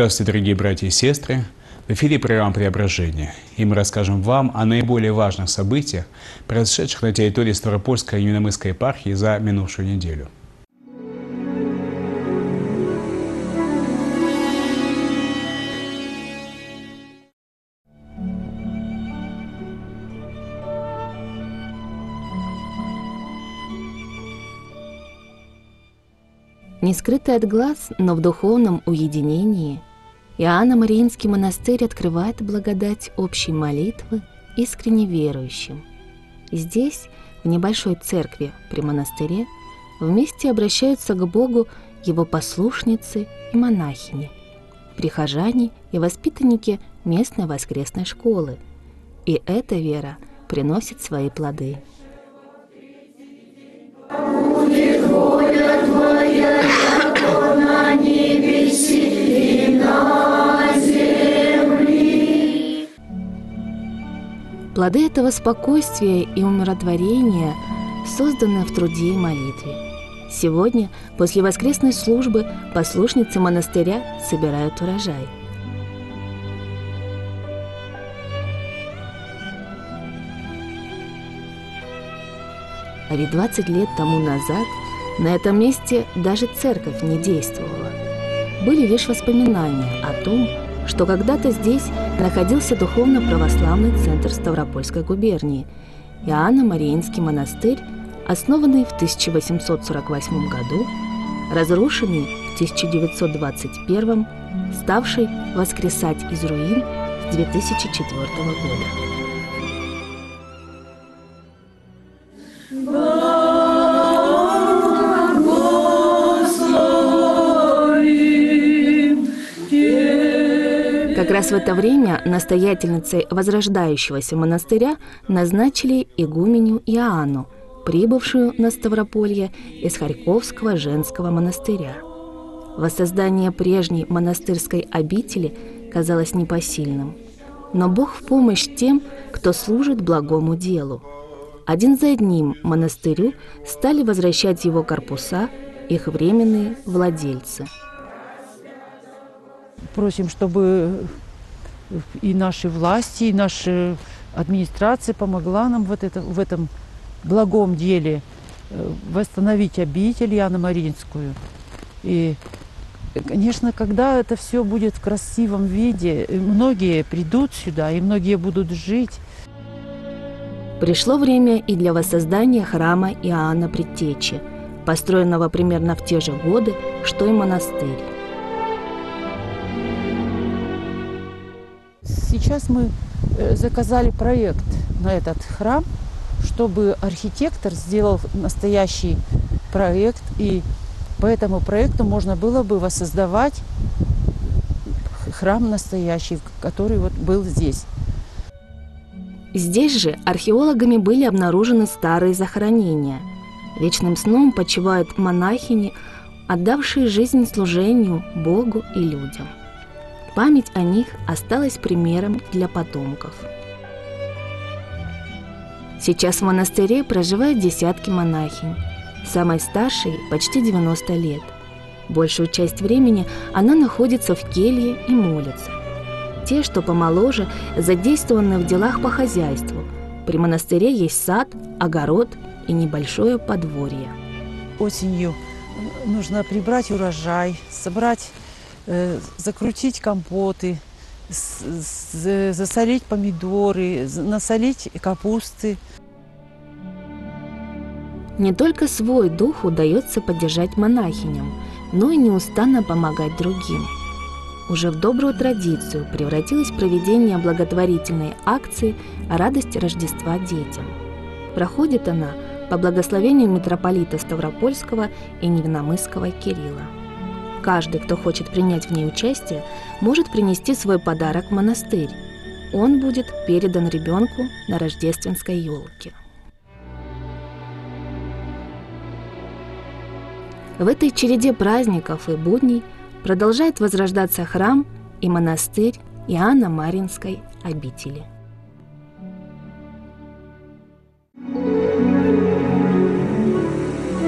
Здравствуйте, дорогие братья и сестры! В эфире программа «Преображение», и мы расскажем вам о наиболее важных событиях, произошедших на территории Ставропольской и Невиномысской епархии за минувшую неделю. Не скрытый от глаз, но в духовном уединении Иоанно-Мариинский монастырь открывает благодать общей молитвы искренне верующим. Здесь, в небольшой церкви при монастыре, вместе обращаются к Богу его послушницы и монахини, прихожане и воспитанники местной воскресной школы. И эта вера приносит свои плоды. Будет воля Твоя, как на небеси и на земле. Плоды этого спокойствия и умиротворения созданы в труде и молитве. Сегодня, после воскресной службы, послушницы монастыря собирают урожай. А ведь 20 лет тому назад на этом месте даже церковь не действовала. Были лишь воспоминания о том, что когда-то здесь находился духовно-православный центр Ставропольской губернии, Иоанно-Мариинский монастырь, основанный в 1848 году, разрушенный в 1921, ставший воскресать из руин с 2004 года. Как раз в это время настоятельницей возрождающегося монастыря назначили игуменю Иоанну, прибывшую на Ставрополье из Харьковского женского монастыря. Воссоздание прежней монастырской обители казалось непосильным. Но Бог в помощь тем, кто служит благому делу. Один за одним монастырю стали возвращать его корпуса их временные владельцы. Просим, чтобы и наши власти, и наша администрация помогла нам в этом благом деле восстановить обитель Иоанно-Мариинскую. И, конечно, когда это все будет в красивом виде, многие придут сюда, и многие будут жить. Пришло время и для воссоздания храма Иоанна Предтечи, построенного примерно в те же годы, что и монастырь. Сейчас мы заказали проект на этот храм, чтобы архитектор сделал настоящий проект, и по этому проекту можно было бы воссоздавать храм настоящий, который вот был здесь. Здесь же археологами были обнаружены старые захоронения. Вечным сном почивают монахини, отдавшие жизнь служению Богу и людям. Память о них осталась примером для потомков. Сейчас в монастыре проживают десятки монахинь. Самой старшей почти 90 лет. Большую часть времени она находится в келье и молится. Те, что помоложе, задействованы в делах по хозяйству. При монастыре есть сад, огород и небольшое подворье. Осенью нужно прибрать урожай, собрать, закрутить компоты, засолить помидоры, насолить капусты. Не только свой дух удается поддержать монахиням, но и неустанно помогать другим. Уже в добрую традицию превратилось проведение благотворительной акции «Радость Рождества детям». Проходит она по благословению митрополита Ставропольского и Невиномысского Кирилла. Каждый, кто хочет принять в ней участие, может принести свой подарок в монастырь. Он будет передан ребенку на рождественской елке. В этой череде праздников и будней продолжает возрождаться храм и монастырь Иоанно-Мариинской обители.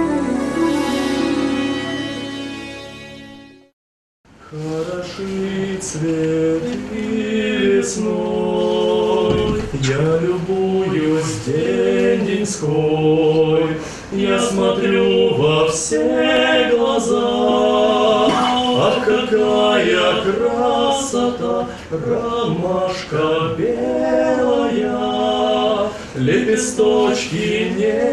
Хороши весной. Я любуюсь день-деньской, я смотрю во все глаза. Ах, какая красота, ромашка белая, лепесточки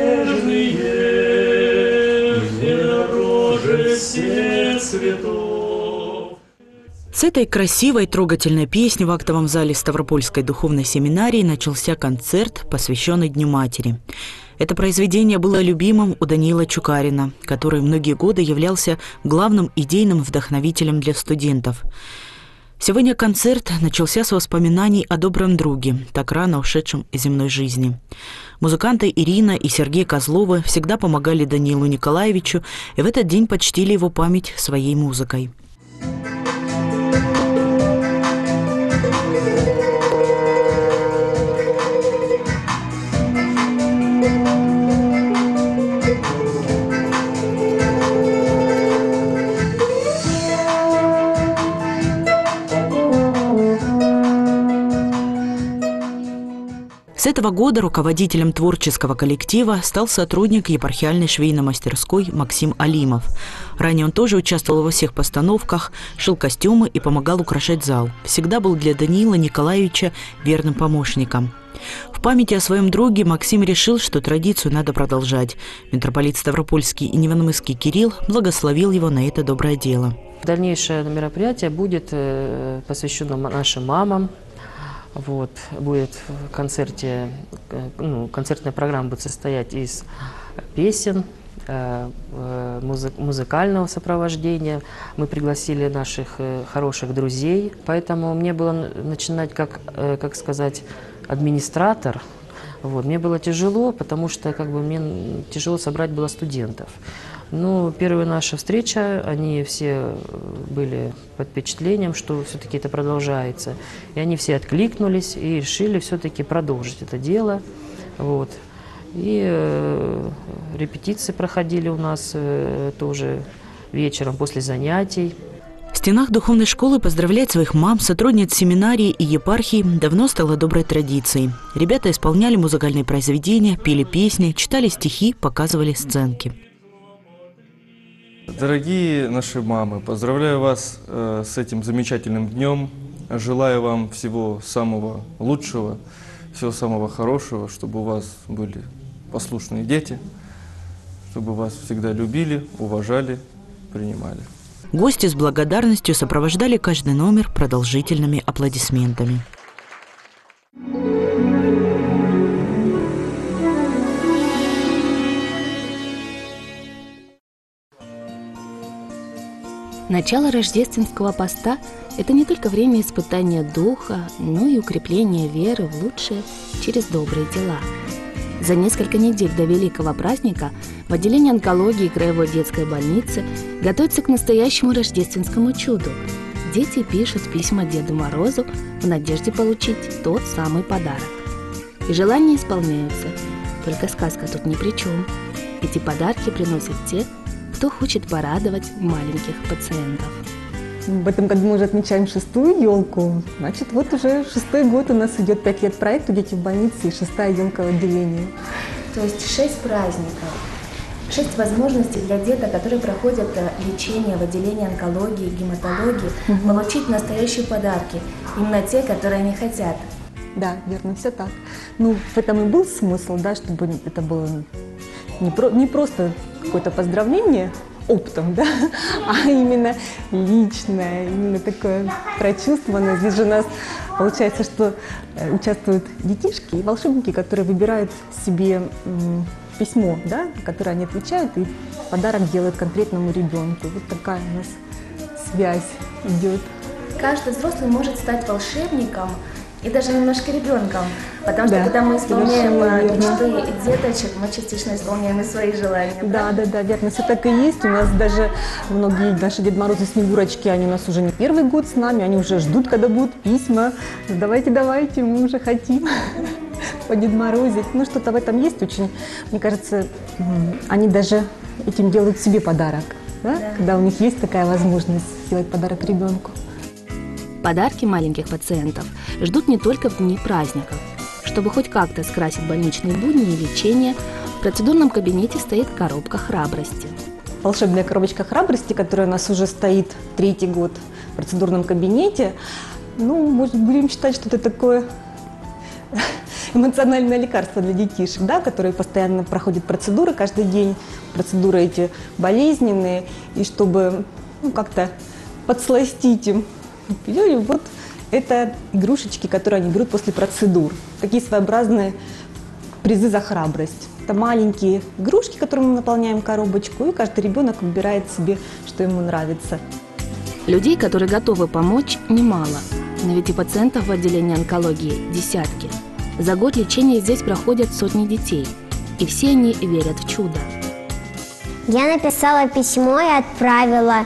нежные, мне дороже всех цветов. С этой красивой, трогательной песни в актовом зале Ставропольской духовной семинарии начался концерт, посвященный Дню Матери. Это произведение было любимым у Даниила Чукарина, который многие годы являлся главным идейным вдохновителем для студентов. Сегодня концерт начался с воспоминаний о добром друге, так рано ушедшем из земной жизни. Музыканты Ирина и Сергей Козловы всегда помогали Даниилу Николаевичу и в этот день почтили его память своей музыкой. С этого года руководителем творческого коллектива стал сотрудник епархиальной швейной мастерской Максим Алимов. Ранее он тоже участвовал во всех постановках, шил костюмы и помогал украшать зал. Всегда был для Даниила Николаевича верным помощником. В памяти о своем друге Максим решил, что традицию надо продолжать. Митрополит Ставропольский и Невиномысский Кирилл благословил его на это доброе дело. Дальнейшее мероприятие будет посвящено нашим мамам. Вот, будет в концерте, концертная программа будет состоять из песен, музыкального сопровождения. Мы пригласили наших хороших друзей, поэтому мне было начинать как сказать, администратор. Вот, мне было тяжело, потому что мне тяжело собрать было студентов. Ну, первая наша встреча, они все были под впечатлением, что все-таки это продолжается. И они все откликнулись и решили все-таки продолжить это дело. Вот. И репетиции проходили у нас тоже вечером после занятий. В стенах духовной школы поздравлять своих мам, сотрудниц семинарии и епархии давно стало доброй традицией. Ребята исполняли музыкальные произведения, пели песни, читали стихи, показывали сценки. Дорогие наши мамы, поздравляю вас с этим замечательным днем. Желаю вам всего самого лучшего, всего самого хорошего, чтобы у вас были послушные дети, чтобы вас всегда любили, уважали, принимали. Гости с благодарностью сопровождали каждый номер продолжительными аплодисментами. Начало рождественского поста – это не только время испытания духа, но и укрепления веры в лучшее через добрые дела. За несколько недель до великого праздника в отделении онкологии Краевой детской больницы готовятся к настоящему рождественскому чуду. Дети пишут письма Деду Морозу в надежде получить тот самый подарок. И желания исполняются, только сказка тут ни при чем. Эти подарки приносят те, кто хочет порадовать маленьких пациентов. В этом году мы уже отмечаем 6-ю елку. Значит, вот уже 6-й год у нас идет 5 лет проекту «Дети в больнице» и 6-я елка в отделении. То есть 6 праздников, 6 возможностей для деток, которые проходят лечение в отделении онкологии, гематологии, получить настоящие подарки, именно те, которые они хотят. Да, верно, все так. Ну, в этом и был смысл, да, чтобы это было не просто какое-то поздравление оптом, да, а именно личное, именно такое прочувствованное. Здесь же у нас получается, что участвуют детишки и волшебники, которые выбирают себе письмо, да, на которое они отвечают, и подарок делают конкретному ребенку. Вот такая у нас связь идет. Каждый взрослый может стать волшебником и даже немножко ребенком, потому что когда мы исполняем мечты деточек, мы частично исполняем и свои желания. Да, верно, все так и есть. У нас даже многие наши Дед Морозы, Снегурочки, они у нас уже не первый год с нами, они уже ждут, когда будут письма. Давайте, мы уже хотим подедморозить. Ну, что-то в этом есть очень. Мне кажется, они даже этим делают себе подарок, да? Когда у них есть такая возможность сделать подарок ребенку. Подарки маленьких пациентов ждут не только в дни праздников. Чтобы хоть как-то скрасить больничные будни и лечение, в процедурном кабинете стоит коробка храбрости. Волшебная коробочка храбрости, которая у нас уже стоит 3-й год в процедурном кабинете. Ну, может, будем считать, что это такое эмоциональное лекарство для детишек, да, которые постоянно проходят процедуры каждый день. Процедуры эти болезненные. И чтобы как-то подсластить им, вот это игрушечки, которые они берут после процедур. Такие своеобразные призы за храбрость. Это маленькие игрушки, которыми мы наполняем коробочку, и каждый ребенок выбирает себе, что ему нравится. Людей, которые готовы помочь, немало. Но ведь и пациентов в отделении онкологии десятки. За год лечения здесь проходят сотни детей. И все они верят в чудо. Я написала письмо и отправила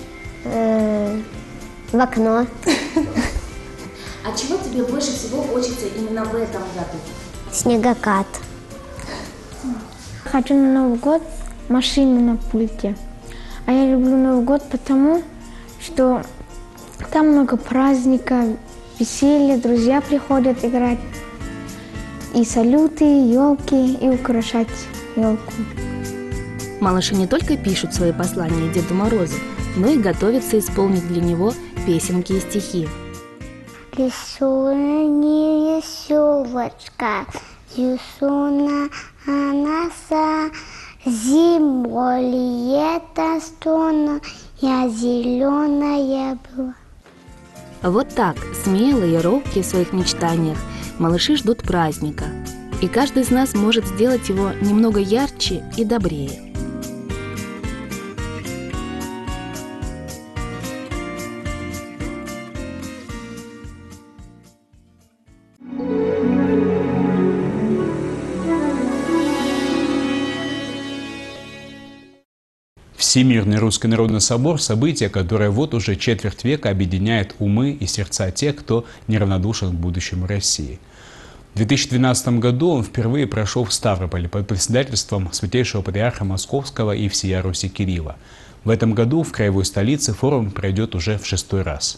в окно. А чего тебе больше всего хочется именно в этом году? Снегокат. Хочу на Новый год машину на пульте. А я люблю Новый год потому, что там много праздников, веселья, друзья приходят играть. И салюты, и елки, и украшать елку. Малыши не только пишут свои послания Деду Морозу, но и готовятся исполнить для него песенки и стихи. Лисуна, веселочка, Юсуна, анаса, зимой, лето, стона, я зеленая была. Вот так, смелые и робкие в своих мечтаниях, малыши ждут праздника. И каждый из нас может сделать его немного ярче и добрее. Всемирный Русский Народный Собор – событие, которое вот уже четверть века объединяет умы и сердца тех, кто неравнодушен к будущему России. В 2012 году он впервые прошел в Ставрополе под председательством святейшего патриарха Московского и всея Руси Кирилла. В этом году в краевой столице форум пройдет уже в 6-й раз.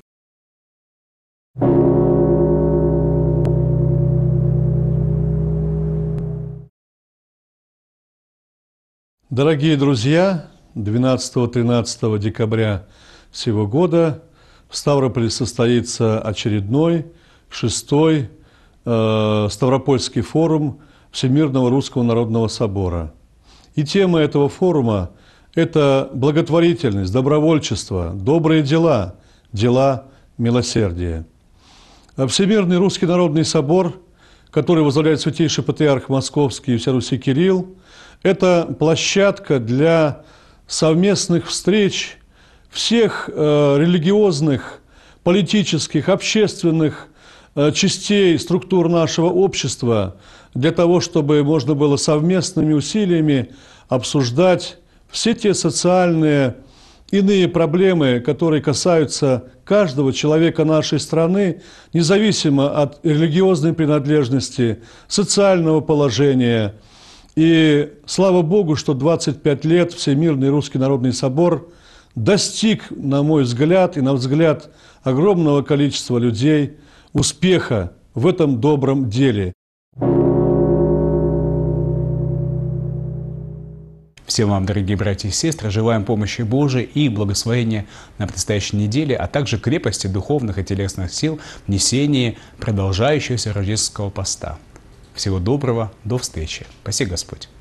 Дорогие друзья, 12-13 декабря сего года в Ставрополе состоится очередной 6-й Ставропольский форум Всемирного Русского Народного Собора. И тема этого форума – это благотворительность, добровольчество, добрые дела, дела милосердия. Всемирный Русский Народный Собор, который возглавляет святейший патриарх Московский и всея Руси Кирилл, это площадка для совместных встреч всех религиозных, политических, общественных частей структур нашего общества для того, чтобы можно было совместными усилиями обсуждать все те социальные иные проблемы, которые касаются каждого человека нашей страны, независимо от религиозной принадлежности, социального положения. И слава Богу, что 25 лет Всемирный Русский Народный Собор достиг, на мой взгляд, и на взгляд огромного количества людей, успеха в этом добром деле. Всем вам, дорогие братья и сестры, желаем помощи Божией и благословения на предстоящей неделе, а также крепости духовных и телесных сил в несении продолжающегося рождественского поста. Всего доброго, до встречи. Спаси Господь.